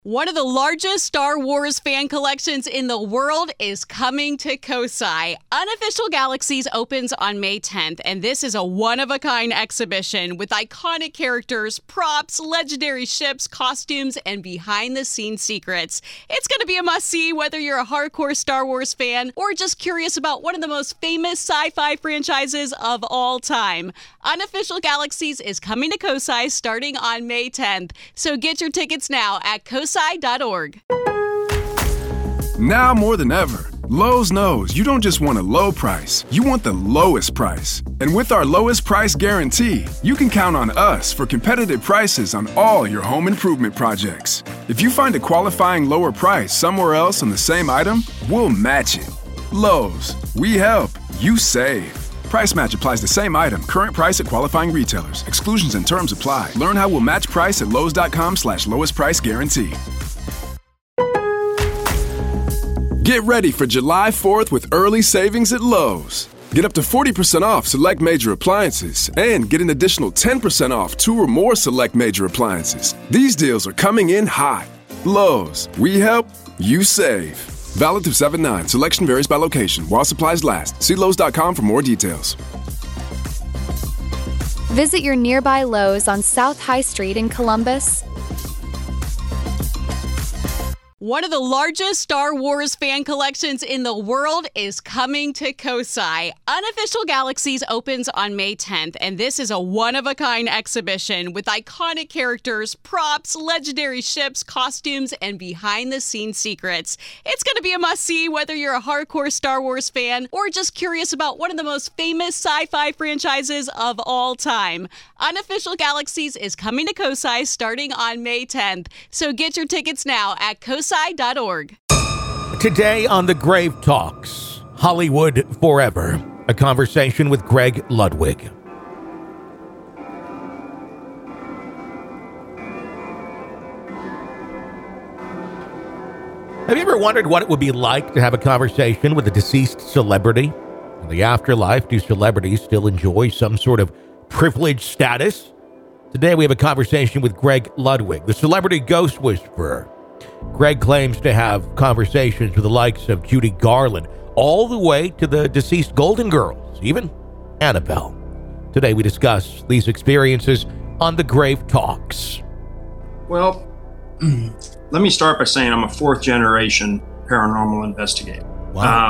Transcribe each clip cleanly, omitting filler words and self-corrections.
One of the largest Star Wars fan collections in the world is coming to Kosai. Unofficial Galaxies opens on May 10th, and this is a one-of-a-kind exhibition with iconic characters, props, legendary ships, costumes, and behind-the-scenes secrets. It's going to be a must-see whether you're a hardcore Star Wars fan or just curious about one of the most famous sci-fi franchises of all time. Unofficial Galaxies is coming to Kosai starting on May 10th, so get your tickets now at kosai.org. Now more than ever, Lowe's knows you don't just want a low price, you want the lowest price. And with our lowest price guarantee, you can count on us for competitive prices on all your home improvement projects. If you find a qualifying lower price somewhere else on the same item, we'll match it. Lowe's, we help, you save. Price match applies the same item. Current price at qualifying retailers. Exclusions and terms apply. Learn how we'll match price at lowes.com/lowest price guarantee. Get ready for July 4th with early savings at Lowe's. Get up to 40% off select major appliances and get an additional 10% off 2 or more select major appliances. These deals are coming in hot. Lowe's, we help, you save. Valid through 7/9. Selection varies by location. While supplies last. See Lowe's.com for more details. Visit your nearby Lowe's on South High Street in Columbus. One of the largest Star Wars fan collections in the world is coming to Kosai. Unofficial Galaxies opens on May 10th, and this is a one-of-a-kind exhibition with iconic characters, props, legendary ships, costumes, and behind-the-scenes secrets. It's going to be a must-see whether you're a hardcore Star Wars fan or just curious about one of the most famous sci-fi franchises of all time. Unofficial Galaxies is coming to Kosai starting on May 10th, so get your tickets now at kosai.org. Today on The Grave Talks, Hollywood Forever, a conversation with Greg Ludwig. Have you ever wondered what it would be like to have a conversation with a deceased celebrity? In the afterlife, do celebrities still enjoy some sort of privileged status? Today we have a conversation with Greg Ludwig, the celebrity ghost whisperer. Greg claims to have conversations with the likes of Judy Garland, all the way to the deceased Golden Girls, even Annabelle. Today we discuss these experiences on The Grave Talks. Well, let me start by saying I'm a 4th generation paranormal investigator. Wow.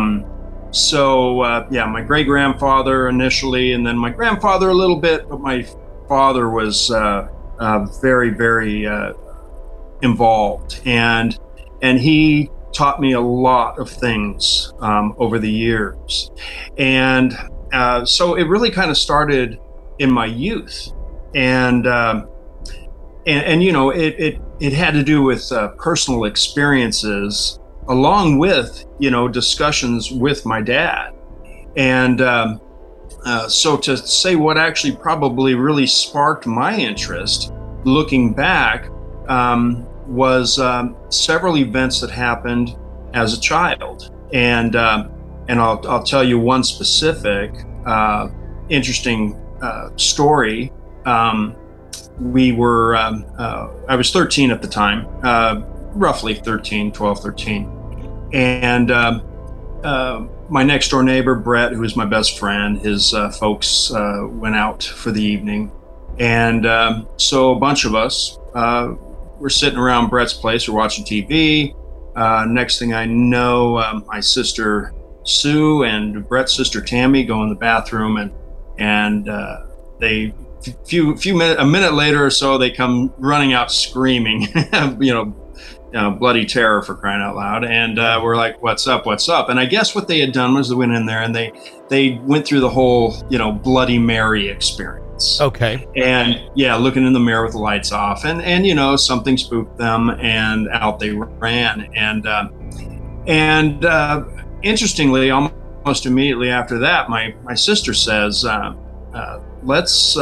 My great-grandfather initially, and then my grandfather a little bit, but my father was very, very involved, and he taught me a lot of things over the years, and so it really kind of started in my youth, and you know, it had to do with personal experiences along with, you know, discussions with my dad, and so to say what actually probably really sparked my interest looking back was several events that happened as a child, and I'll tell you one specific interesting story. We were I was 13 at the time, roughly 13, and my next door neighbor Brett, who was my best friend, his folks went out for the evening, and so a bunch of us we're sitting around Brett's place, we're watching TV. Next thing I know, my sister Sue and Brett's sister Tammy go in the bathroom, and they a minute later or so, they come running out screaming, bloody terror, for crying out loud. And we're like, what's up? And I guess what they had done was they went in there and they went through the whole, Bloody Mary experience. Okay. And yeah, looking in the mirror with the lights off, and something spooked them, and out they ran. And interestingly, almost immediately after that, my sister says, let's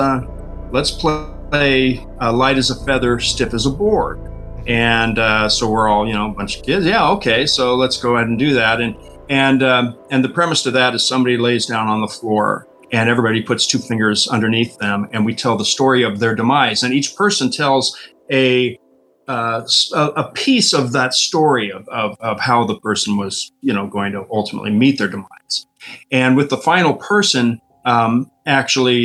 play light as a feather, stiff as a board. And so we're all, a bunch of kids. Yeah, okay, so let's go ahead and do that. And the premise to that is somebody lays down on the floor, and everybody puts 2 fingers underneath them, and we tell the story of their demise. And each person tells a a piece of that story of how the person was, going to ultimately meet their demise. And with the final person actually,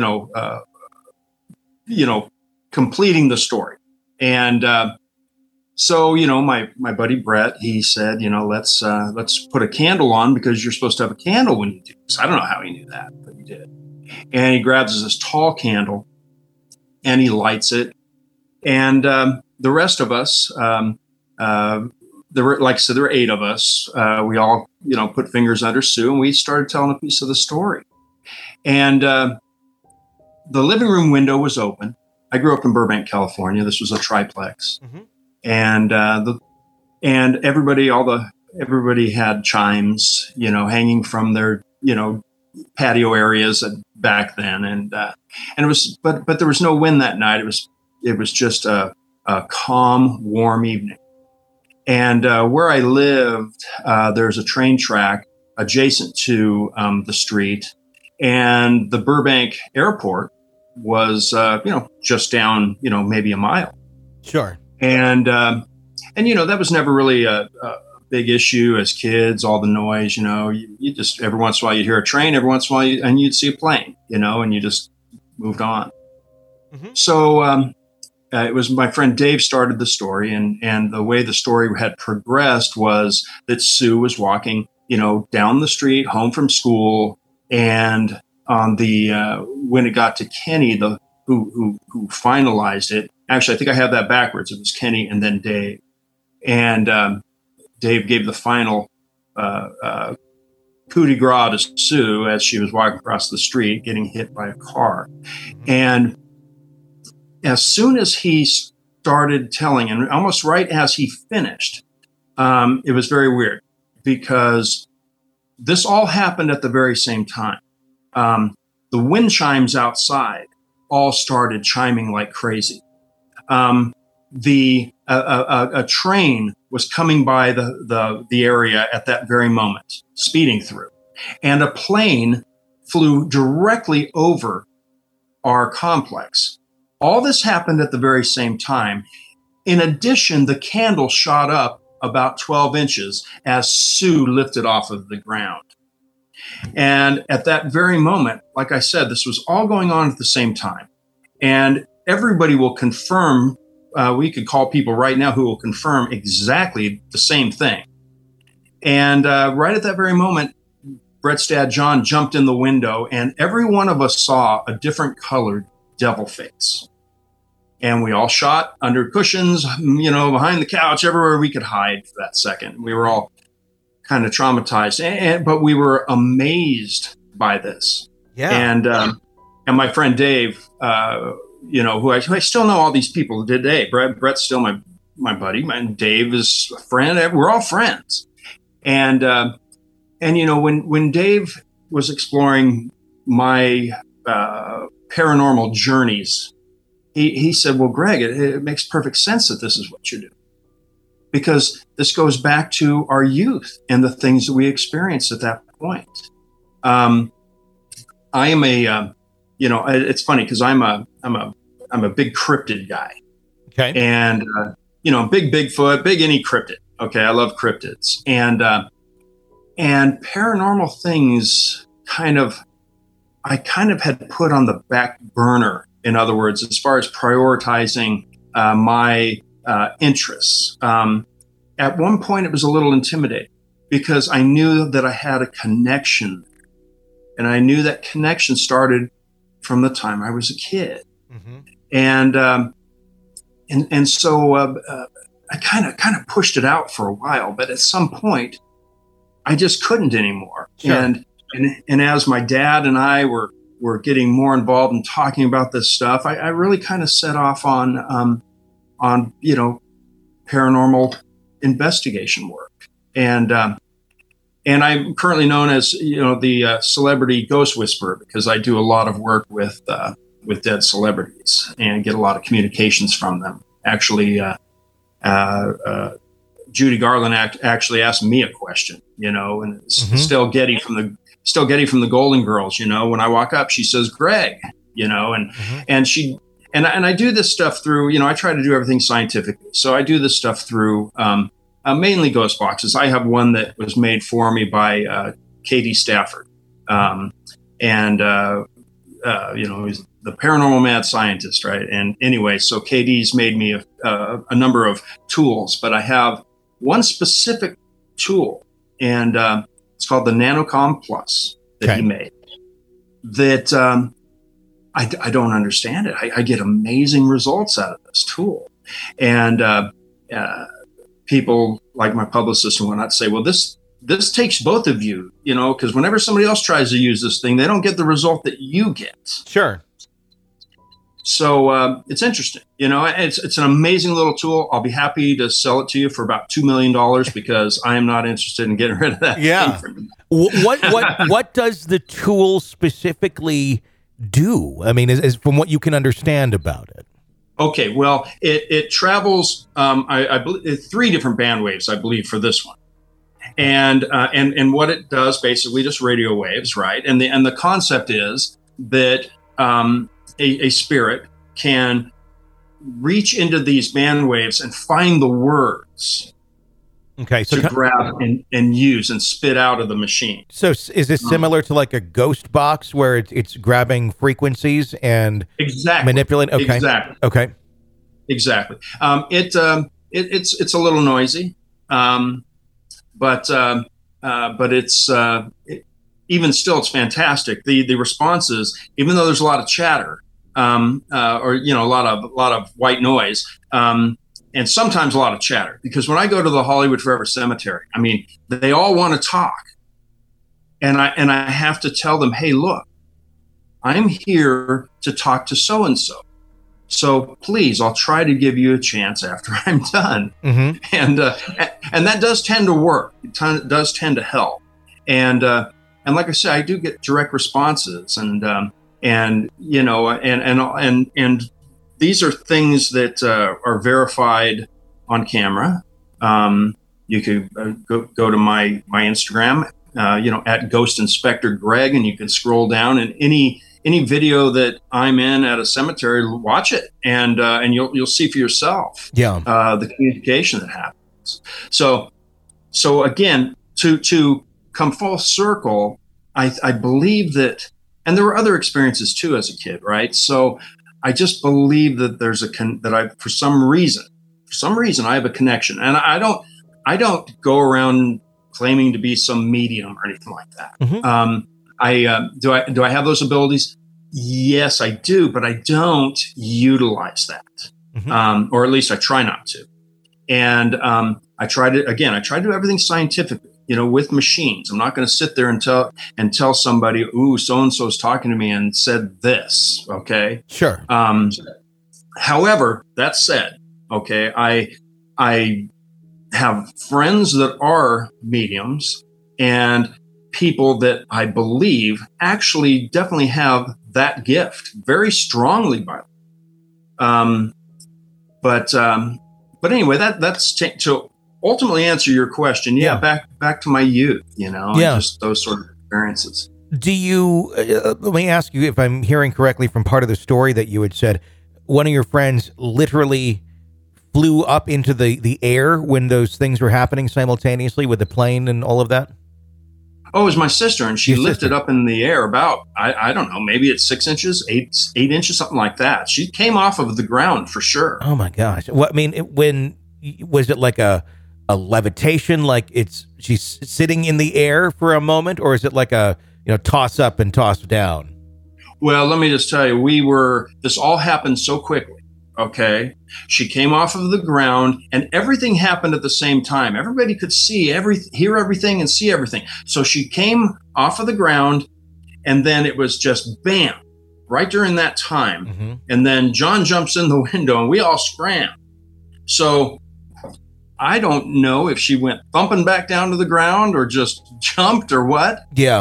completing the story. And so, my buddy Brett, he said, let's put a candle on because you're supposed to have a candle when you do this. I don't know how he knew that, but he did. And he grabs this tall candle and he lights it. And the rest of us, there were 8 of us. We all, put fingers under Sue, and we started telling a piece of the story. And the living room window was open. I grew up in Burbank, California. This was a triplex, and everybody had chimes, hanging from their, patio areas back then, and it was, but there was no wind that night. It was just a calm, warm evening. And where I lived, there's a train track adjacent to the street, and the Burbank airport was, just down, maybe a mile. Sure. And that was never really a big issue as kids, all the noise, you just, every once in a while you'd hear a train, every once in a while and you'd see a plane, and you just moved on. So, it was my friend Dave started the story, and the way the story had progressed was that Sue was walking, down the street, home from school, and on the when it got to Kenny, who finalized it. Actually, I think I have that backwards. It was Kenny and then Dave, and Dave gave the final coup de grace to Sue as she was walking across the street, getting hit by a car, and as soon as he started telling, and almost right as he finished, it was very weird because this all happened at the very same time. The wind chimes outside all started chiming like crazy. A train was coming by the area at that very moment, speeding through, and a plane flew directly over our complex. All this happened at the very same time. In addition, the candle shot up about 12 inches as Sue lifted off of the ground. And at that very moment, like I said, this was all going on at the same time. And everybody will confirm, we could call people right now who will confirm exactly the same thing. And right at that very moment, Brett's dad, John, jumped in the window, and every one of us saw a different colored devil face. And we all shot under cushions, behind the couch, everywhere we could hide for that second. We were all kind of traumatized, but we were amazed by this. Yeah. And my friend Dave, who I still know all these people today. Brett's still my buddy, and Dave is a friend. We're all friends. And when Dave was exploring my paranormal journeys, he said, well, Greg, it makes perfect sense that this is what you're doing, because this goes back to our youth and the things that we experienced at that point. I am it's funny because I'm a big cryptid guy. Okay. And, big Bigfoot, big any cryptid. Okay. I love cryptids, and paranormal things I kind of had put on the back burner. In other words, as far as prioritizing my interests, at one point it was a little intimidating because I knew that I had a connection, and I knew that connection started from the time I was a kid, and so I kind of pushed it out for a while, but at some point I just couldn't anymore. Sure. And as my dad and I were getting more involved in talking about this stuff, I really kind of set off on paranormal investigation work. And I'm currently known as, the celebrity ghost whisperer, because I do a lot of work with dead celebrities and get a lot of communications from them. Actually, Judy Garland actually asked me a question, and Still Getty from the Golden Girls, when I walk up, she says, Greg, and and I do this stuff through, I try to do everything scientifically. So I do this stuff through mainly ghost boxes. I have one that was made for me by Katie Stafford, he's the paranormal mad scientist, right? And anyway, so Katie's made me a number of tools, but I have one specific tool, and it's called the Nanocom Plus that he made. That I don't understand it. I get amazing results out of this tool, and people like my publicist and whatnot say, well, this takes both of you, because whenever somebody else tries to use this thing, they don't get the result that you get. Sure. So it's interesting. It's an amazing little tool. I'll be happy to sell it to you for about $2 million because I am not interested in getting rid of that. Yeah. What does the tool specifically do? I mean, is from what you can understand about it. Okay. Well, it travels. I believe 3 different band waves, I believe, for this one. And what it does, basically just radio waves, right? And the concept is that a spirit can reach into these band waves and find the words to grab and use and spit out of the machine. So is this similar to like a ghost box where it's grabbing frequencies and manipulating? Okay. Exactly. Okay. Exactly. It's a little noisy. But it's even still, it's fantastic. The responses, even though there's a lot of chatter, a lot of white noise, and sometimes a lot of chatter, because when I go to the Hollywood Forever Cemetery, I mean, they all want to talk, and I have to tell them, hey, look, I'm here to talk to so and so. So please, I'll try to give you a chance after I'm done. Mm-hmm. And that does tend to work. It does tend to help. And like I said, I do get direct responses, and these are things that are verified on camera. You could go to my Instagram, at Ghost Inspector Greg, and you can scroll down, and any video that I'm in at a cemetery, watch it, and you'll see for yourself. Yeah. The communication that happens. So again, to come full circle, I believe that, and there were other experiences too as a kid, right? So I just believe that there's for some reason I have a connection, and I don't go around claiming to be some medium or anything like that. Mm-hmm. Do I have those abilities? Yes, I do, but I don't utilize that, mm-hmm. Or at least I try not to. And I try to do everything scientifically, with machines. I'm not going to sit there and tell somebody, ooh, so and so is talking to me and said this. Okay, sure. However, that said, okay, I have friends that are mediums and people that I believe actually definitely have that gift very strongly, by the way. But anyway, that's to ultimately answer your question. Yeah. Back to my youth, just those sort of experiences. Do you, let me ask you if I'm hearing correctly from part of the story that you had said, one of your friends literally flew up into the air when those things were happening simultaneously with the plane and all of that? Oh, it was my sister, and she lifted up in the air about, I don't know, maybe it's 6 inches, 8 inches, something like that. She came off of the ground for sure. Oh my gosh. Well, I mean, was it like a levitation, like she's sitting in the air for a moment, or is it like a, toss up and toss down? Well, let me just tell you, this all happened so quickly. Okay. She came off of the ground and everything happened at the same time. Everybody could hear everything and see everything. So she came off of the ground, and then it was just bam, right during that time. Mm-hmm. And then John jumps in the window and we all scram. So I don't know if she went thumping back down to the ground or just jumped or what. Yeah.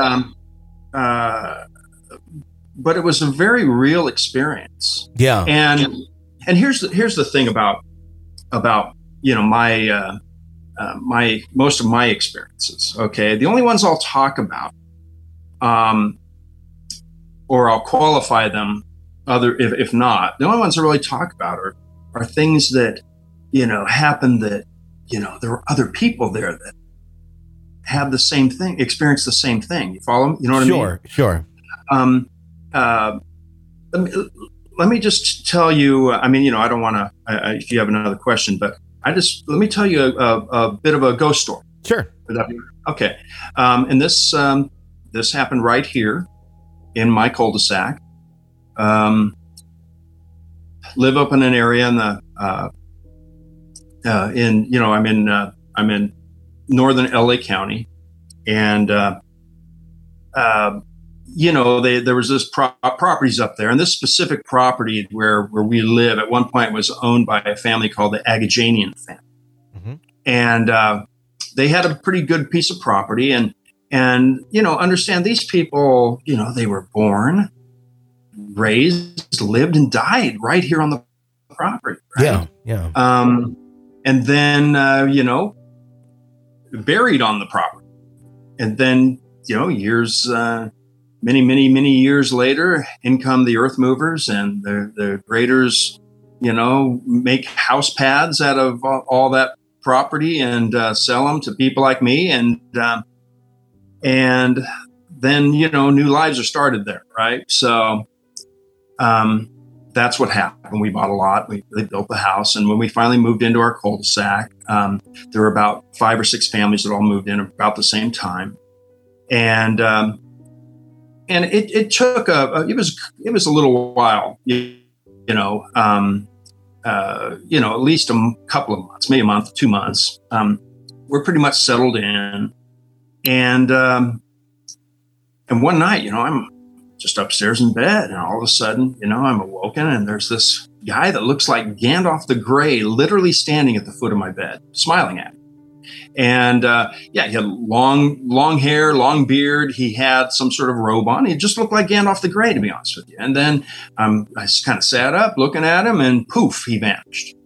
But it was a very real experience. Yeah. And here's the thing about my most of my experiences. Okay. The only ones I'll talk about, or I'll qualify them if not, the only ones I really talk about are things that, happened that, there were other people there that have the same thing, experience the same thing. You follow me? You know what I mean? Sure. Let me just tell you, I don't want to, if you have another question, but let me tell you a bit of a ghost story. Sure. Okay. And this happened right here in my cul-de-sac. Live up in an area in the, I'm in northern LA County, and there was this properties up there, and this specific property where we live at one point was owned by a family called the Agajanian family, and they had a pretty good piece of property, and understand these people, they were born, raised, lived, and died right here on the property. Right? Yeah. And then buried on the property, and then years. Many years later, in come the earth movers and the graders, make house pads out of all that property and sell them to people like me. And then, new lives are started there. Right. So that's what happened. We bought a lot. They built the house. And when we finally moved into our cul-de-sac, there were about 5 or 6 families that all moved in about the same time. And it took it was a little while, at least a couple of months, maybe a month, 2 months. We're pretty much settled in, and one night, I'm just upstairs in bed, and all of a sudden, I'm awoken, and there's this guy that looks like Gandalf the Grey, literally standing at the foot of my bed, smiling at me. And he had long hair, long beard. He had some sort of robe on. He just looked like Gandalf the Grey, to be honest with you. And then I just kind of sat up looking at him, and poof, he vanished.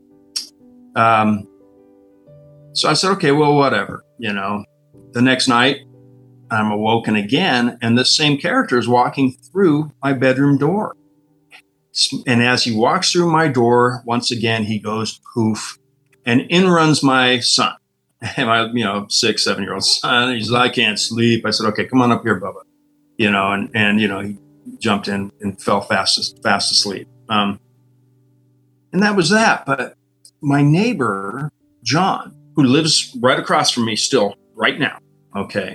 So I said, okay, well, whatever. The next night I'm awoken again, and this same character is walking through my bedroom door. And as he walks through my door, once again, he goes poof, and in runs my son. And my, 6-7-year-old son, he says, I can't sleep. I said, okay, come on up here, Bubba. And he jumped in and fell fast asleep. And that was that. But my neighbor, John, who lives right across from me still right now, okay,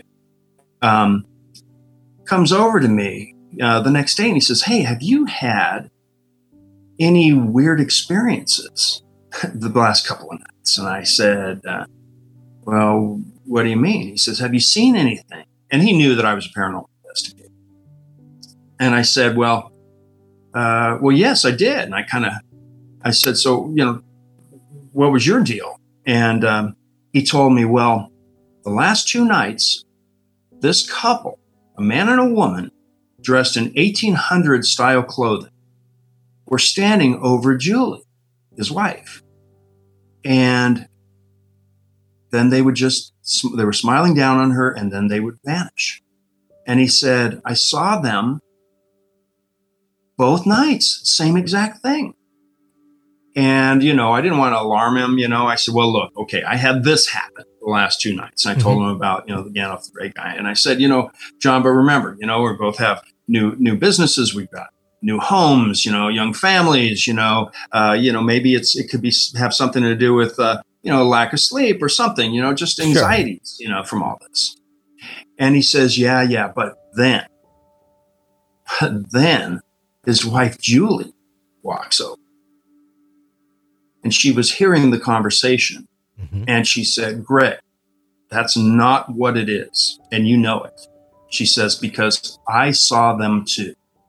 comes over to me the next day and he says, hey, have you had any weird experiences the last couple of nights? And I said, well, what do you mean? He says, have you seen anything? And he knew that I was a paranormal investigator. And I said, well, yes, I did. And I said, so, what was your deal? And he told me, well, the last 2 nights, this couple, a man and a woman, dressed in 1800 style clothing, were standing over Julie, his wife. And then they were smiling down on her, and then they would vanish. And he said, I saw them both nights, same exact thing. And, I didn't want to alarm him. I said, well, look, okay, I had this happen the last 2 nights. And I told him about, the Gandalf the Grey guy. And I said, John, but remember, we both have new businesses. We've got new homes, young families, maybe it could have something to do with, lack of sleep or something, just anxieties, sure. From all this. And he says, yeah, but then his wife, Julie, walks over. And she was hearing the conversation. Mm-hmm. And she said, Greg, that's not what it is. And you know it. She says, because I saw them too.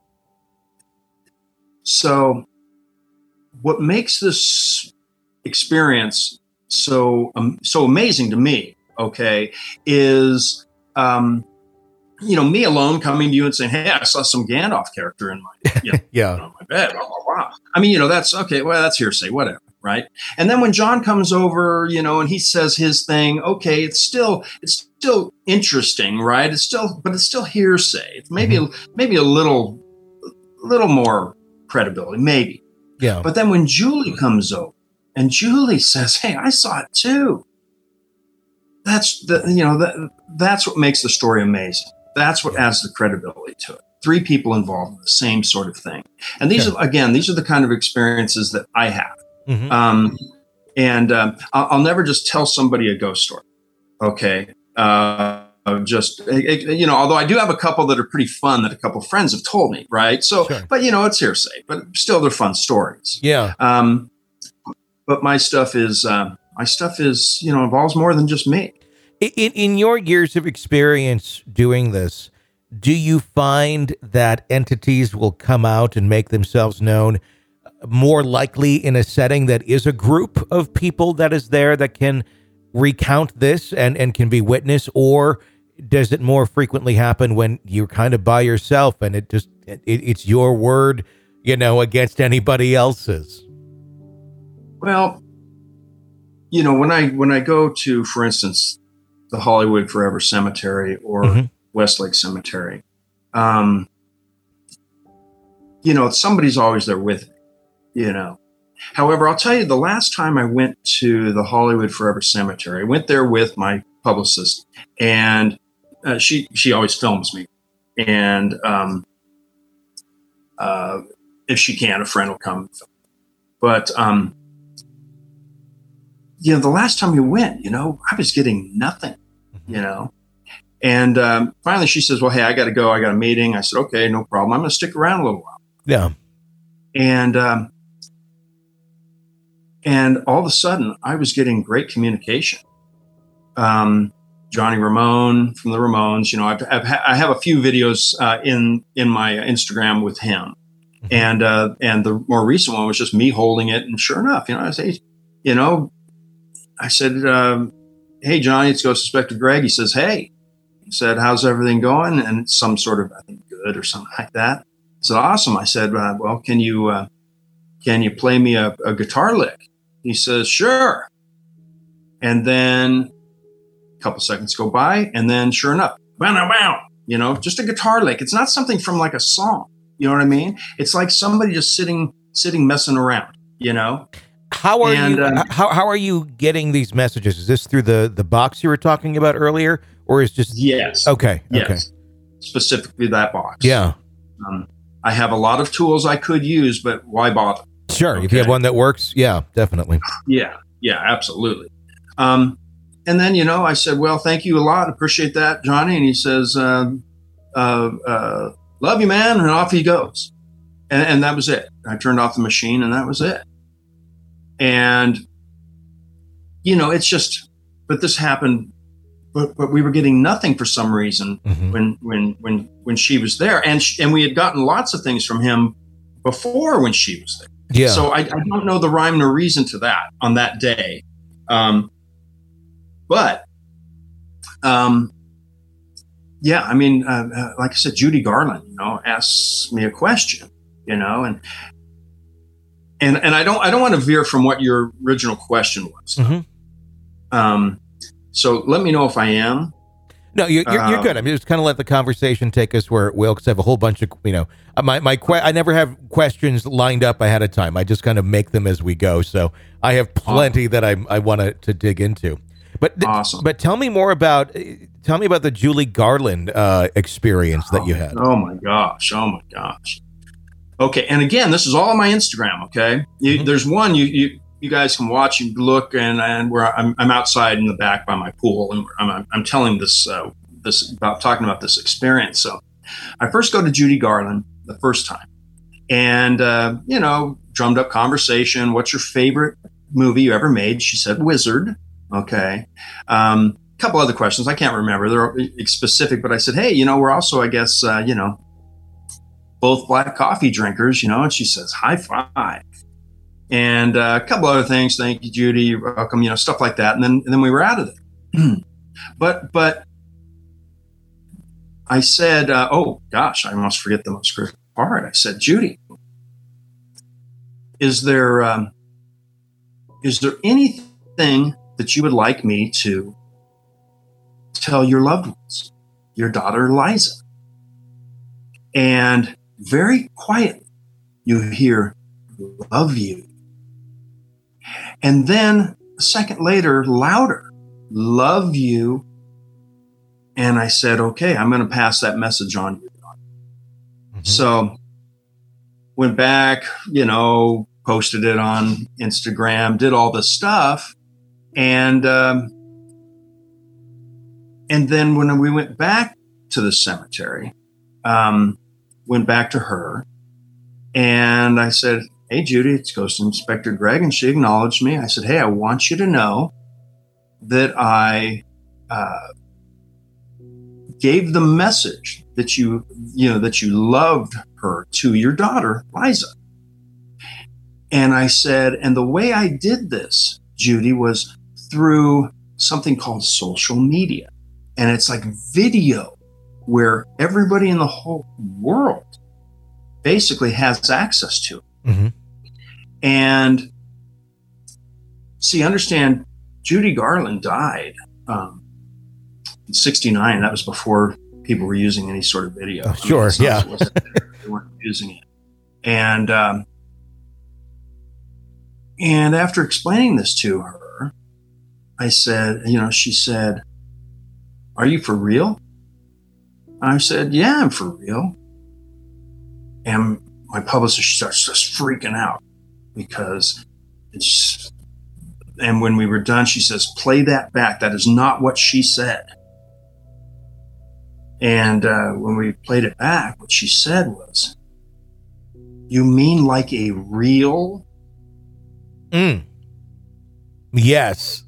So what makes this experience so amazing to me, okay, is, me alone coming to you and saying, hey, I saw some Gandalf character in my, on my bed. Blah, blah, blah. I mean, that's okay. Well, that's hearsay, whatever. Right. And then when John comes over, and he says his thing, okay, it's still interesting, right? But it's still hearsay. It's maybe a little more credibility, maybe. Yeah. But then when Julie comes over and Julie says, "Hey, I saw it too," that's what makes the story amazing. That's what adds the credibility to it. 3 people involved in the same sort of thing. And these are the kind of experiences that I have. Mm-hmm. I'll never just tell somebody a ghost story. Okay. Although I do have a couple that are pretty fun that a couple of friends have told me. Right. So, but it's hearsay, but still they're fun stories. Yeah. But my stuff is, involves more than just me. In your years of experience doing this, do you find that entities will come out and make themselves known more likely in a setting that is a group of people that is there that can recount this and can be witness, or does it more frequently happen when you're kind of by yourself and it's your word, against anybody else's? Well, when I go to, for instance, the Hollywood Forever Cemetery or Westlake Cemetery, somebody's always there with me, However, I'll tell you, the last time I went to the Hollywood Forever Cemetery, I went there with my publicist, and she always films me. And if she can, a friend will come. But the last time we went, I was getting nothing, And finally she says, "Well, hey, I got to go. I got a meeting." I said, "Okay, no problem. I'm going to stick around a little while." Yeah. And all of a sudden I was getting great communication. Johnny Ramone from the Ramones, I have a few videos in my Instagram with him. And the more recent one was just me holding it. And sure enough, I said, "Hey, Johnny, it's Ghost Inspector Greg." He says, "Hey," he said, "how's everything going?" And it's some sort of, I think, good or something like that. I said, "Awesome." I said, "Well, can you play me a guitar lick?" He says, "Sure." And then a couple seconds go by, and then sure enough, wow, just a guitar lick. It's not something from like a song. You know what I mean? It's like somebody just sitting messing around, How are you getting these messages? Is this through the box you were talking about earlier, or is just yes? Okay. Yes. Okay. Specifically that box. Yeah. I have a lot of tools I could use, but why bother? Sure. Okay. If you have one that works, yeah, definitely. Yeah, absolutely. And then, I said, "Well, thank you a lot. Appreciate that, Johnny." And he says, "Love you, man." And off he goes. And that was it. I turned off the machine and that was it. And, it's just, but this happened, but we were getting nothing for some reason when she was there. And we had gotten lots of things from him before when she was there. Yeah. So I don't know the rhyme nor reason to that on that day. Like I said, Judy Garland, asks me a question, and I don't want to veer from what your original question was. So let me know if I am. No, you're good. I mean, just kind of let the conversation take us where it will, because I have a whole bunch of, I never have questions lined up ahead of time. I just kind of make them as we go. So I have plenty that I want to dig into. But awesome. But tell me about the Julie Garland experience that you had. Oh my gosh. Okay, and again, this is all on my Instagram. Okay, there's one you guys can watch and look, and where I'm outside in the back by my pool, and I'm telling this about talking about this experience. So I first go to Judy Garland the first time, and drummed up conversation. What's your favorite movie you ever made? She said Wizard. Okay. A couple other questions. I can't remember. They're specific, but I said, "Hey, we're also, I guess, both black coffee drinkers, and she says, "High five." And a couple other things. "Thank you, Judy. You're welcome," stuff like that. And then we were out of there. But I said, oh gosh, I must forget the most critical part. I said, "Judy, is there anything that you would like me to tell your loved ones, your daughter Liza?" And very quietly, you hear, love you. And then a second later, louder, love you. And I said, okay, I'm going to pass that message on. Mm-hmm. So went back, posted it on Instagram, did all this stuff. And then when we went back to the cemetery, went back to her, and I said, hey, Judy, it's Ghost Inspector Greg. And she acknowledged me. I said, hey, I want you to know that I gave the message that you loved her to your daughter, Liza. And I said, and the way I did this, Judy, was through something called social media. And it's like video where everybody in the whole world basically has access to it. Mm-hmm. And see, understand, Judy Garland died in 1969. That was before people were using any sort of video. Oh, sure, yeah. They weren't using it. And after explaining this to her, I said, she said, are you for real? I said, yeah, I'm for real. And my publicist starts just freaking out because and when we were done, she says, play that back. That is not what she said. And when we played it back, what she said was, you mean like a real? Yes.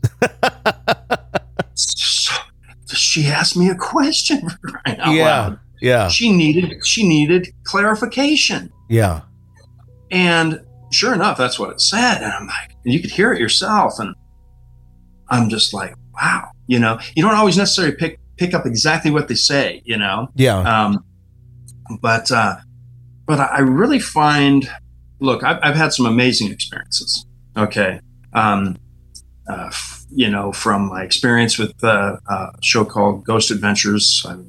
So she asked me a question for crying out loud. Yeah. She needed clarification. Yeah. And sure enough, that's what it said. And I'm like, and you could hear it yourself. And I'm just like, wow, you don't always necessarily pick up exactly what they say, Yeah. But I really find, look, I've had some amazing experiences. Okay. From my experience with a show called Ghost Adventures, I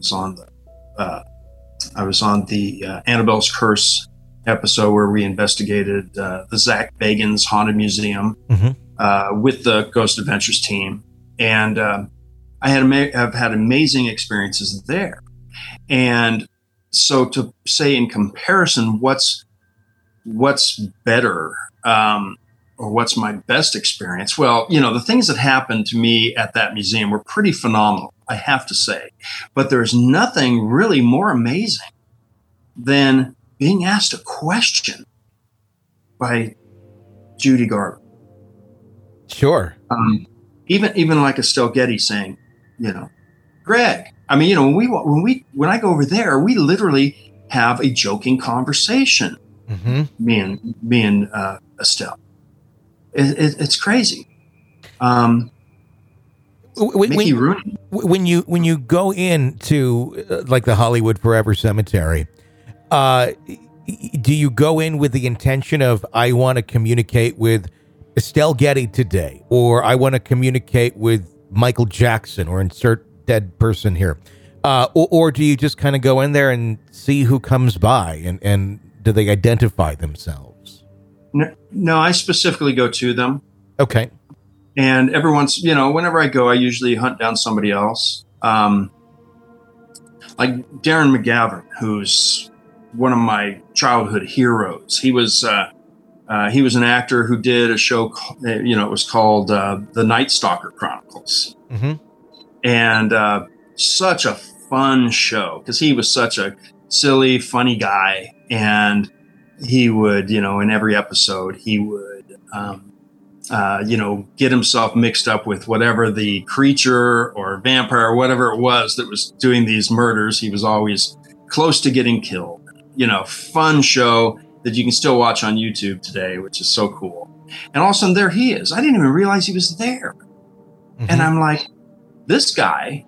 was on the Annabelle's Curse episode where we investigated the Zach Bagans Haunted Museum with the Ghost Adventures team, and I've had amazing experiences there. And so to say in comparison, what's better? Or what's my best experience? Well, the things that happened to me at that museum were pretty phenomenal, I have to say. But there's nothing really more amazing than being asked a question by Judy Garland. Sure. Even like Estelle Getty saying, Greg. I mean, when I go over there, we literally have a joking conversation. Mm-hmm. Me and Estelle. It's crazy. Mickey Rooney. When you go into like the Hollywood Forever Cemetery, do you go in with the intention of, I want to communicate with Estelle Getty today, or I want to communicate with Michael Jackson, or insert dead person here, or do you just kind of go in there and see who comes by, and do they identify themselves? No, I specifically go to them. Okay. And every once, whenever I go, I usually hunt down somebody else. Like Darren McGavin, who's one of my childhood heroes. He was an actor who did a show, it was called The Night Stalker Chronicles. Mm-hmm. And such a fun show because he was such a silly, funny guy. And he would, in every episode, he would, get himself mixed up with whatever the creature or vampire or whatever it was that was doing these murders. He was always close to getting killed. Fun show that you can still watch on YouTube today, which is so cool. And all of a sudden, there he is. I didn't even realize he was there. Mm-hmm. And I'm like, this guy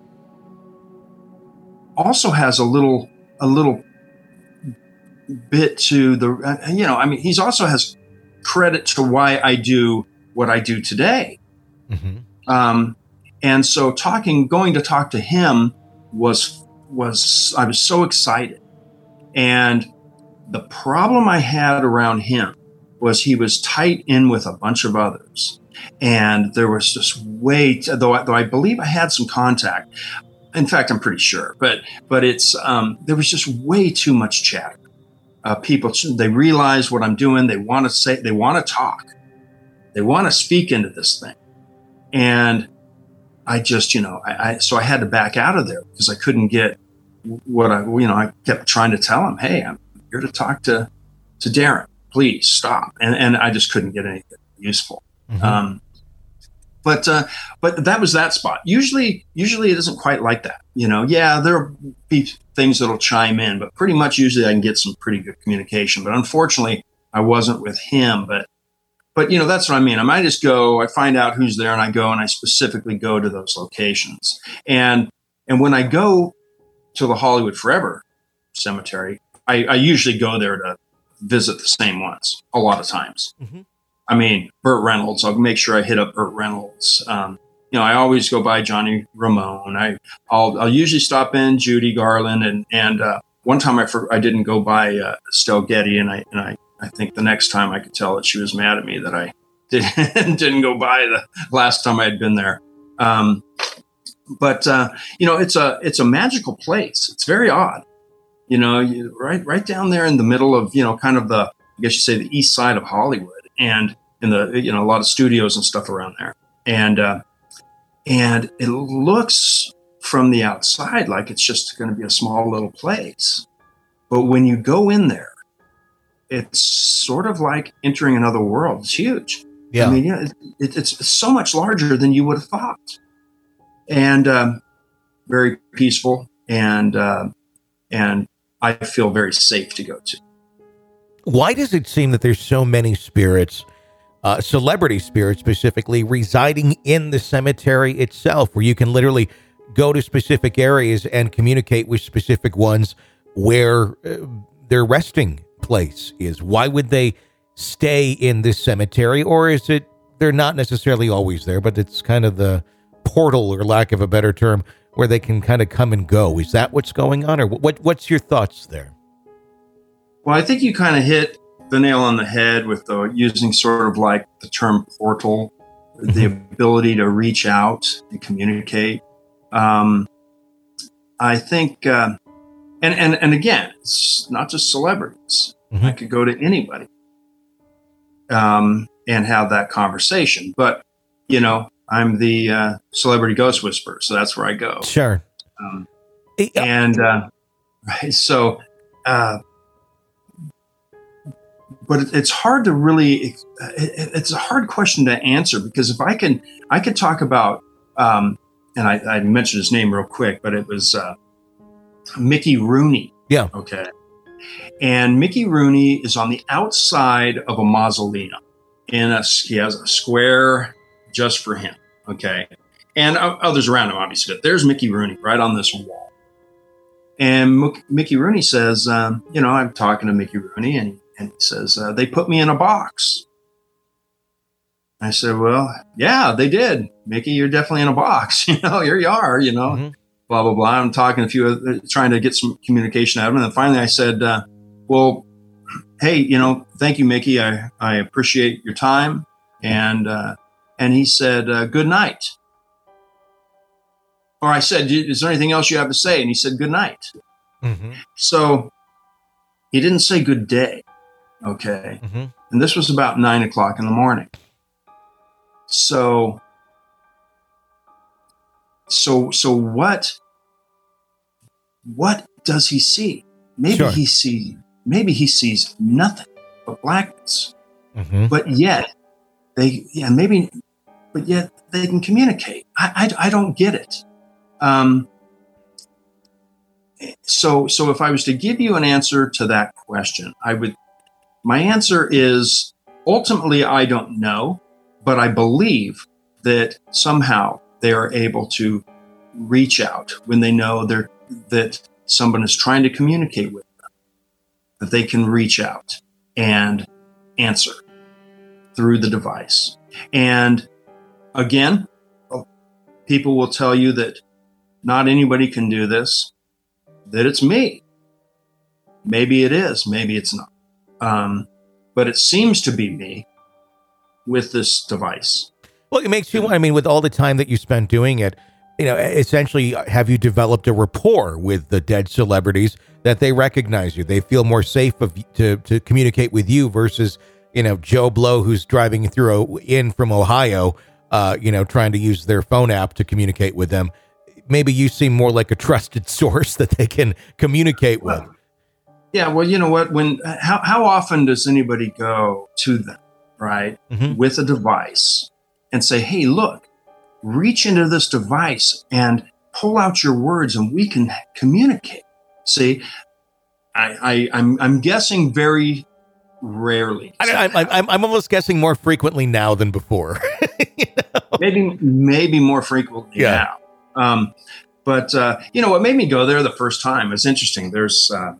also has a little bit to the, he also has credit to why I do what I do today. Mm-hmm. And so going to talk to him was I was so excited. And The problem I had around him was he was tight in with a bunch of others. And there was just though I believe I had some contact. In fact, I'm pretty sure, but it's there was just way too much chatter. People, they realize what I'm doing. They want to say, they want to talk, they want to speak into this thing. And I just, so I had to back out of there because I couldn't get what I kept trying to tell him, hey, I'm here to talk to Darren, please stop. And I just couldn't get anything useful. Mm-hmm. But that was that spot. Usually it isn't quite like that. Yeah, there'll be things that'll chime in, but pretty much usually I can get some pretty good communication. But unfortunately, I wasn't with him. But that's what I mean. I might just go, I find out who's there, and I go and I specifically go to those locations. And when I go to the Hollywood Forever Cemetery, I usually go there to visit the same ones a lot of times. Mm-hmm. I mean, Burt Reynolds, I'll make sure I hit up Burt Reynolds. I always go by Johnny Ramone. I'll usually stop in Judy Garland. And one time I didn't go by Estelle Getty. And I think the next time I could tell that she was mad at me that I didn't go by the last time I had been there. But it's a magical place. It's very odd. Right down there in the middle of, kind of the, I guess you say, the east side of Hollywood. And in the, a lot of studios and stuff around there. And it looks from the outside like it's just going to be a small little place. But when you go in there, it's sort of like entering another world. It's huge. Yeah. I mean, it's so much larger than you would have thought. And very peaceful. And I feel very safe to go to. Why does it seem that there's so many spirits, celebrity spirits specifically, residing in the cemetery itself, where you can literally go to specific areas and communicate with specific ones where their resting place is? Why would they stay in this cemetery? Or is it they're not necessarily always there, but it's kind of the portal, or lack of a better term, where they can kind of come and go? Is that what's going on? Or what's your thoughts there? Well, I think you kind of hit the nail on the head with using sort of like the term portal, mm-hmm. the ability to reach out and communicate. I think, and again, it's not just celebrities. Mm-hmm. I could go to anybody and have that conversation. But, I'm the celebrity ghost whisperer, so that's where I go. Sure. But it's hard to really, it's a hard question to answer, because if I could talk about, and I mentioned his name real quick, but it was Mickey Rooney. Yeah. Okay. And Mickey Rooney is on the outside of a mausoleum. He has a square just for him. Okay. And others around him, obviously. But there's Mickey Rooney right on this wall. And Mickey Rooney says, I'm talking to Mickey Rooney, and he says, they put me in a box. I said, well, yeah, they did. Mickey, you're definitely in a box. Here you are, mm-hmm. blah, blah, blah. I'm talking trying to get some communication out of him. And then finally I said, well, hey, thank you, Mickey. I appreciate your time. And he said, good night. Or I said, is there anything else you have to say? And he said, good night. Mm-hmm. So he didn't say good day. Okay. Mm-hmm. And this was about 9:00 in the morning. So what does he see? Maybe he sees nothing but blackness. Mm-hmm. But yet they can communicate. I don't get it. So if I was to give you an answer to that question, my answer is ultimately I don't know, but I believe that somehow they are able to reach out when they know that someone is trying to communicate with them, that they can reach out and answer through the device. And again, people will tell you that not anybody can do this, that it's me. Maybe it is, maybe it's not. But it seems to be me with this device. Well, it makes you, I mean, with all the time that you spent doing it, you know, essentially, have you developed a rapport with the dead celebrities that they recognize you? They feel more safe to communicate with you versus, you know, Joe Blow, who's driving in from Ohio, trying to use their phone app to communicate with them. Maybe you seem more like a trusted source that they can communicate with. Yeah, well, you know what? How often does anybody go to them, right, with a device and say, "Hey, look, reach into this device and pull out your words, and we can communicate"? See, I'm guessing very rarely. I'm almost guessing more frequently now than before. You know? Maybe more frequently now. But what made me go there the first time is interesting. There's a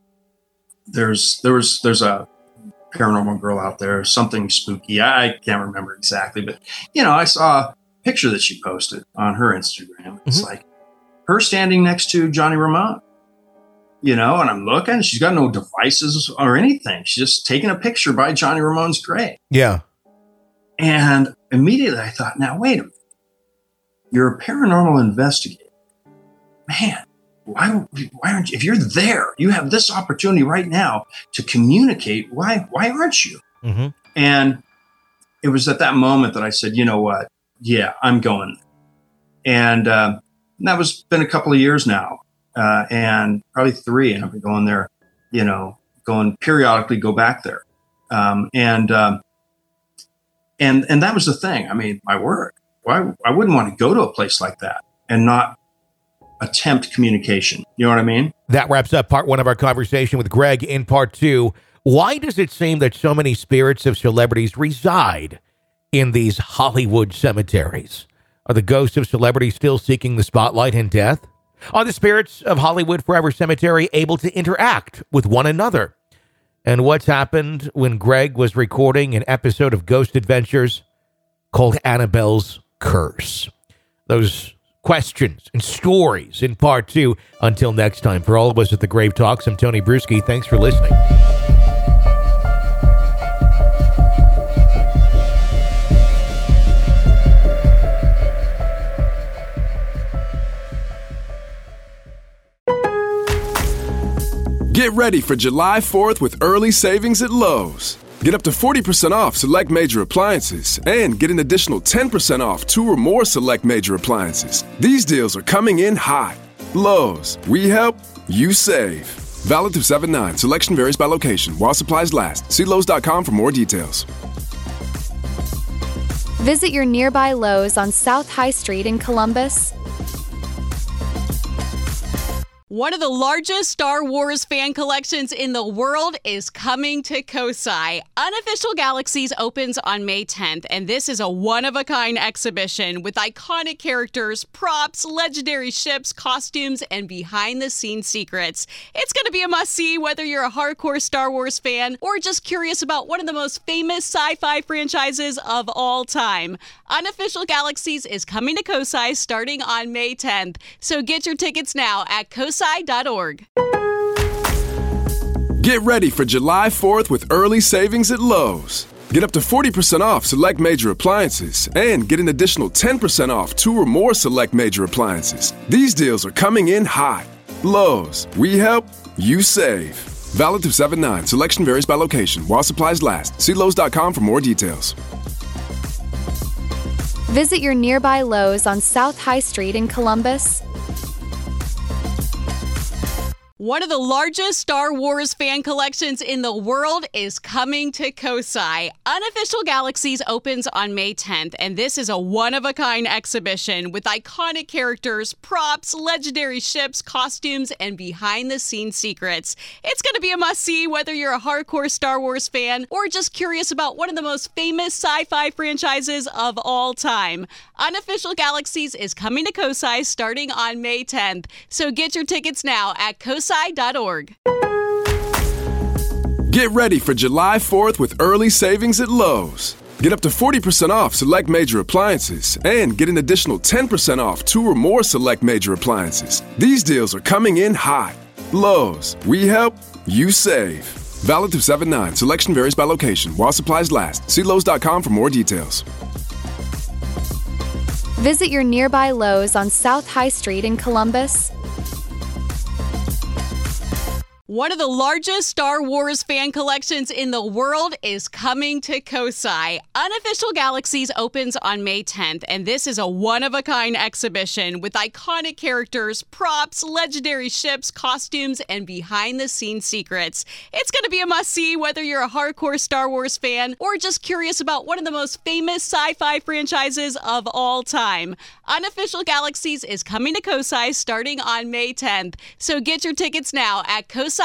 paranormal girl out there, something spooky. I can't remember exactly, but I saw a picture that she posted on her Instagram. It's like her standing next to Johnny Ramone. And I'm looking, she's got no devices or anything. She's just taking a picture by Johnny Ramone's grave. Yeah. And immediately I thought, now, wait a minute. You're a paranormal investigator. Man, why aren't you? If you're there, you have this opportunity right now to communicate. Why aren't you? Mm-hmm. And it was at that moment that I said, you know what? Yeah, I'm going. And that was been a couple of years now. And probably 3, and I've been going there, going periodically, go back there. And that was the thing. I mean, my word, I wouldn't want to go to a place like that and not attempt communication. You know what I mean? That wraps up part 1 of our conversation with Greg. In part 2, why does it seem that so many spirits of celebrities reside in these Hollywood cemeteries? Are the ghosts of celebrities still seeking the spotlight and death? Are the spirits of Hollywood Forever Cemetery able to interact with one another? And what's happened when Greg was recording an episode of Ghost Adventures called Annabelle's Curse? Those questions and stories in part 2. Until next time, for all of us at the Grave Talks, I'm Tony Bruschi. Thanks for listening. Get ready for July 4th with early savings at Lowe's. Get up to 40% off select major appliances and get an additional 10% off 2 or more select major appliances. These deals are coming in hot. Lowe's, we help, you save. Valid through 7/9. Selection varies by location while supplies last. See Lowe's.com for more details. Visit your nearby Lowe's on South High Street in Columbus. One of the largest Star Wars fan collections in the world is coming to Kosai. Unofficial Galaxies opens on May 10th, and this is a one-of-a-kind exhibition with iconic characters, props, legendary ships, costumes, and behind-the-scenes secrets. It's going to be a must-see whether you're a hardcore Star Wars fan or just curious about one of the most famous sci-fi franchises of all time. Unofficial Galaxies is coming to Kosai starting on May 10th, so get your tickets now at kosai.org. Get ready for July 4th with early savings at Lowe's. Get up to 40% off select major appliances and get an additional 10% off 2 or more select major appliances. These deals are coming in hot. Lowe's, we help, you save. Valid through 7/9. Selection varies by location while supplies last. See Lowe's.com for more details. Visit your nearby Lowe's on South High Street in Columbus. One of the largest Star Wars fan collections in the world is coming to Kosai. Unofficial Galaxies opens on May 10th, and this is a one-of-a-kind exhibition with iconic characters, props, legendary ships, costumes, and behind-the-scenes secrets. It's going to be a must-see whether you're a hardcore Star Wars fan or just curious about one of the most famous sci-fi franchises of all time. Unofficial Galaxies is coming to Kosai starting on May 10th, so get your tickets now at kosai.org. Get ready for July 4th with early savings at Lowe's. Get up to 40% off select major appliances and get an additional 10% off 2 or more select major appliances. These deals are coming in hot. Lowe's, we help, you save. Valid through 7/9. Selection varies by location. While supplies last. See Lowe's.com for more details. Visit your nearby Lowe's on South High Street in Columbus. One of the largest Star Wars fan collections in the world is coming to Kosai. Unofficial Galaxies opens on May 10th, and this is a one-of-a-kind exhibition with iconic characters, props, legendary ships, costumes, and behind-the-scenes secrets. It's going to be a must-see whether you're a hardcore Star Wars fan or just curious about one of the most famous sci-fi franchises of all time. Unofficial Galaxies is coming to Kosai starting on May 10th, so get your tickets now at kosai.org.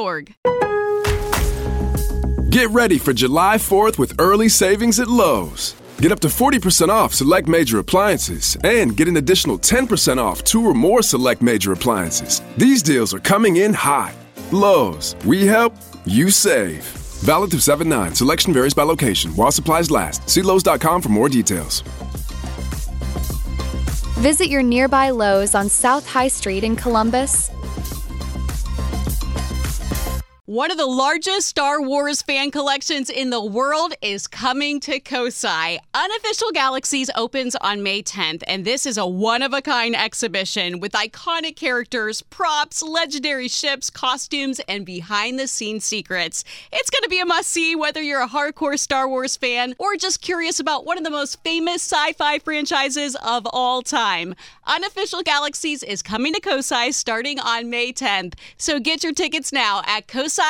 Get ready for July 4th with early savings at Lowe's. Get up to 40% off select major appliances and get an additional 10% off 2 or more select major appliances. These deals are coming in hot. Lowe's, we help, you save. Valid through 7/9. Selection varies by location. While supplies last. See Lowe's.com for more details. Visit your nearby Lowe's on South High Street in Columbus. One of the largest Star Wars fan collections in the world is coming to Kosai. Unofficial Galaxies opens on May 10th, and this is a one-of-a-kind exhibition with iconic characters, props, legendary ships, costumes, and behind-the-scenes secrets. It's going to be a must-see whether you're a hardcore Star Wars fan or just curious about one of the most famous sci-fi franchises of all time. Unofficial Galaxies is coming to Kosai starting on May 10th, so get your tickets now at kosai.org.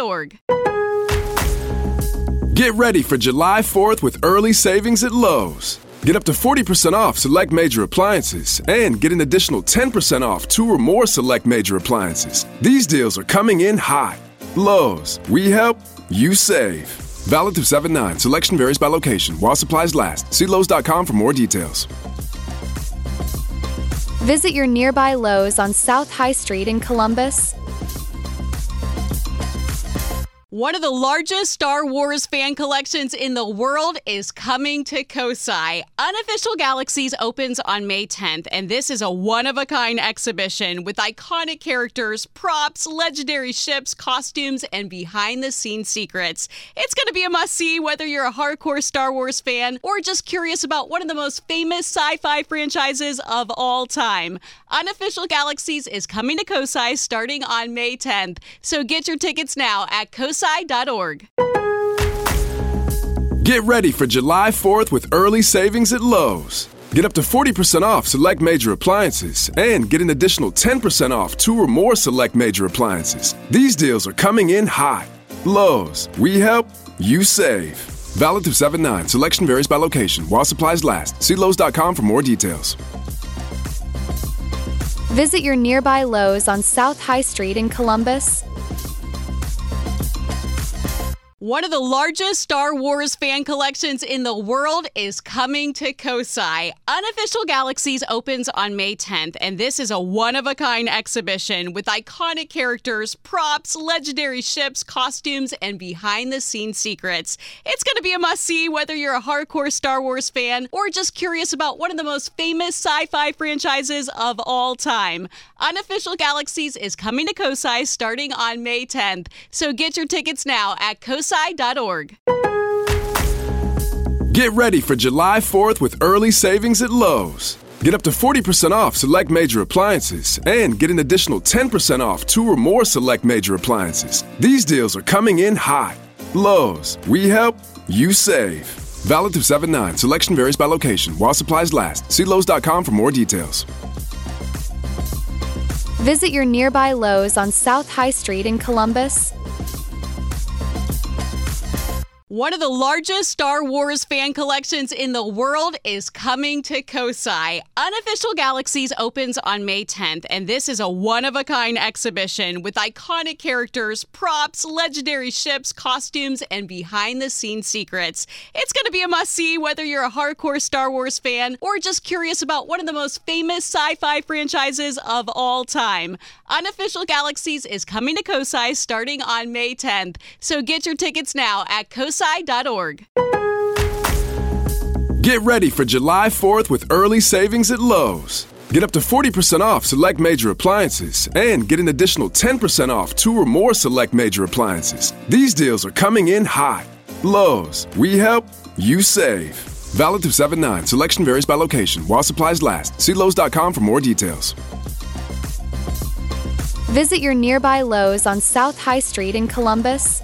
Get ready for July 4th with early savings at Lowe's. Get up to 40% off select major appliances and get an additional 10% off 2 or more select major appliances. These deals are coming in hot. Lowe's, we help, you save. Valid through 7/9. Selection varies by location. While supplies last. See Lowe's.com for more details. Visit your nearby Lowe's on South High Street in Columbus. One of the largest Star Wars fan collections in the world is coming to Kosai. Unofficial Galaxies opens on May 10th, and this is a one-of-a-kind exhibition with iconic characters, props, legendary ships, costumes, and behind-the-scenes secrets. It's going to be a must-see whether you're a hardcore Star Wars fan or just curious about one of the most famous sci-fi franchises of all time. Unofficial Galaxies is coming to Kosai starting on May 10th, so get your tickets now at kosai.org. Get ready for July 4th with early savings at Lowe's. Get up to 40% off select major appliances and get an additional 10% off 2 or more select major appliances. These deals are coming in hot. Lowe's, we help, you save. Valid through 7/9. Selection varies by location. While supplies last. See Lowe's.com for more details. Visit your nearby Lowe's on South High Street in Columbus. One of the largest Star Wars fan collections in the world is coming to Kosai. Unofficial Galaxies opens on May 10th, and this is a one-of-a-kind exhibition with iconic characters, props, legendary ships, costumes, and behind-the-scenes secrets. It's going to be a must-see whether you're a hardcore Star Wars fan or just curious about one of the most famous sci-fi franchises of all time. Unofficial Galaxies is coming to Kosai starting on May 10th, so get your tickets now at kosai.org. Get ready for July 4th with early savings at Lowe's. Get up to 40% off select major appliances and get an additional 10% off 2 or more select major appliances. These deals are coming in hot. Lowe's, we help, you save. Valid through 7/9. Selection varies by location. While supplies last. See Lowe's.com for more details. Visit your nearby Lowe's on South High Street in Columbus. One of the largest Star Wars fan collections in the world is coming to Kosai. Unofficial Galaxies opens on May 10th, and this is a one-of-a-kind exhibition with iconic characters, props, legendary ships, costumes, and behind-the-scenes secrets. It's going to be a must-see whether you're a hardcore Star Wars fan or just curious about one of the most famous sci-fi franchises of all time. Unofficial Galaxies is coming to Kosai starting on May 10th, so get your tickets now at kosai.org. Get ready for July 4th with early savings at Lowe's. Get up to 40% off select major appliances and get an additional 10% off 2 or more select major appliances. These deals are coming in hot. Lowe's, we help, you save. Valid through 7/9. Selection varies by location. While supplies last. See Lowe's.com for more details. Visit your nearby Lowe's on South High Street in Columbus.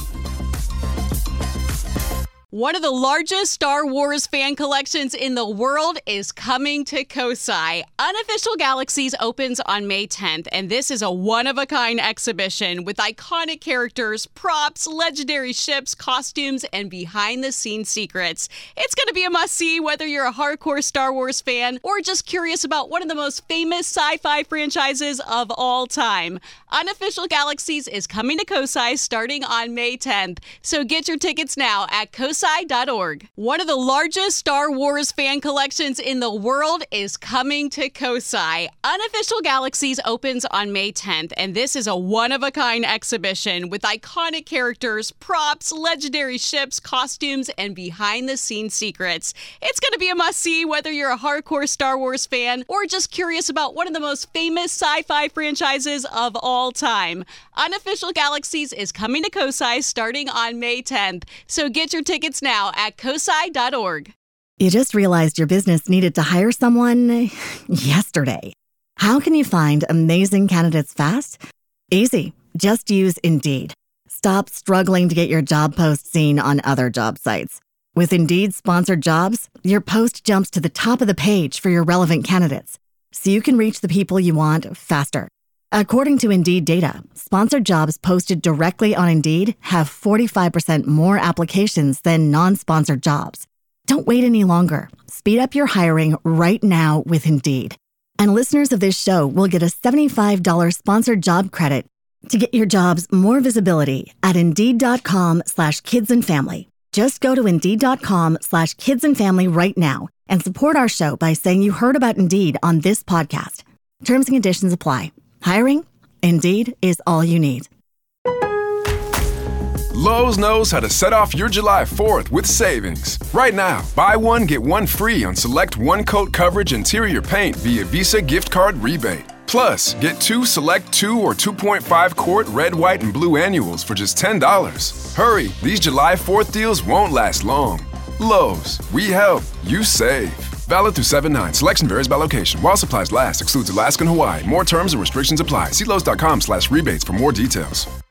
One of the largest Star Wars fan collections in the world is coming to Kosai. Unofficial Galaxies opens on May 10th, and this is a one-of-a-kind exhibition with iconic characters, props, legendary ships, costumes, and behind-the-scenes secrets. It's going to be a must-see whether you're a hardcore Star Wars fan or just curious about one of the most famous sci-fi franchises of all time. Unofficial Galaxies is coming to Kosai starting on May 10th, so get your tickets now at Kosai.org. One of the largest Star Wars fan collections in the world is coming to Kosai. Unofficial Galaxies opens on May 10th, and this is a one-of-a-kind exhibition with iconic characters, props, legendary ships, costumes, and behind-the-scenes secrets. It's going to be a must-see whether you're a hardcore Star Wars fan or just curious about one of the most famous sci-fi franchises of all time. Unofficial Galaxies is coming to Kosai starting on May 10th, so get your tickets now at Kosai.org. You just realized your business needed to hire someone yesterday. How can you find amazing candidates fast? Easy. Just use Indeed. Stop struggling to get your job post seen on other job sites. With Indeed sponsored jobs, your post jumps to the top of the page for your relevant candidates, so you can reach the people you want faster. According to Indeed data, sponsored jobs posted directly on Indeed have 45% more applications than non-sponsored jobs. Don't wait any longer. Speed up your hiring right now with Indeed. And listeners of this show will get a $75 sponsored job credit to get your jobs more visibility at Indeed.com/kidsandfamily. Just go to Indeed.com/kidsandfamily right now and support our show by saying you heard about Indeed on this podcast. Terms and conditions apply. Hiring? Indeed is all you need. Lowe's knows how to set off your July 4th with savings. Right now, buy one, get one free on select one-coat coverage interior paint via Visa gift card rebate. Plus, get 2 select 2 or 2.5 quart red, white, and blue annuals for just $10. Hurry, these July 4th deals won't last long. Lowe's, we help, you save. Valid through 7/9. Selection varies by location. While supplies last. Excludes Alaska and Hawaii. More terms and restrictions apply. See Lowe's.com/rebates for more details.